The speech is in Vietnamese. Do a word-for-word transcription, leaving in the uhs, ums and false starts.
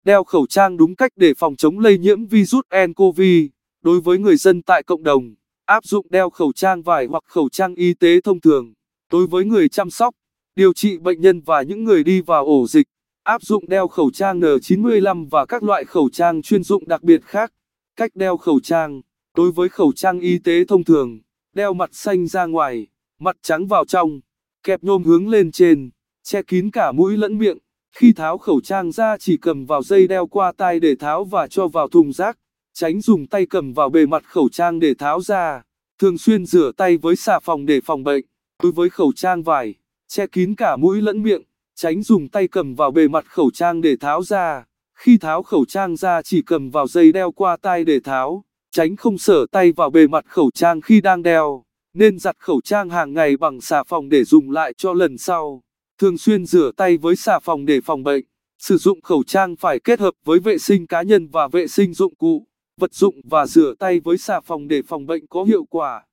Đeo khẩu trang đúng cách để phòng chống lây nhiễm virus nCoV. Đối với người dân tại cộng đồng, áp dụng đeo khẩu trang vải hoặc khẩu trang y tế thông thường. Đối với người chăm sóc, điều trị bệnh nhân và những người đi vào ổ dịch, áp dụng đeo khẩu trang N chín mươi lăm và các loại khẩu trang chuyên dụng đặc biệt khác. Cách đeo khẩu trang. Đối với khẩu trang y tế thông thường, đeo mặt xanh ra ngoài, mặt trắng vào trong, kẹp nhôm hướng lên trên, che kín cả mũi lẫn miệng. Khi tháo khẩu trang ra chỉ cầm vào dây đeo qua tai để tháo và cho vào thùng rác. Tránh dùng tay cầm vào bề mặt khẩu trang để tháo ra. Thường xuyên rửa tay với xà phòng để phòng bệnh. Đối với khẩu trang vải, che kín cả mũi lẫn miệng. Tránh dùng tay cầm vào bề mặt khẩu trang để tháo ra. Khi tháo khẩu trang ra chỉ cầm vào dây đeo qua tai để tháo. Tránh không xở tay vào bề mặt khẩu trang khi đang đeo. Nên giặt khẩu trang hàng ngày bằng xà phòng để dùng lại cho lần sau. Thường xuyên rửa tay với xà phòng để phòng bệnh. Sử dụng khẩu trang phải kết hợp với vệ sinh cá nhân và vệ sinh dụng cụ, vật dụng và rửa tay với xà phòng để phòng bệnh có hiệu quả.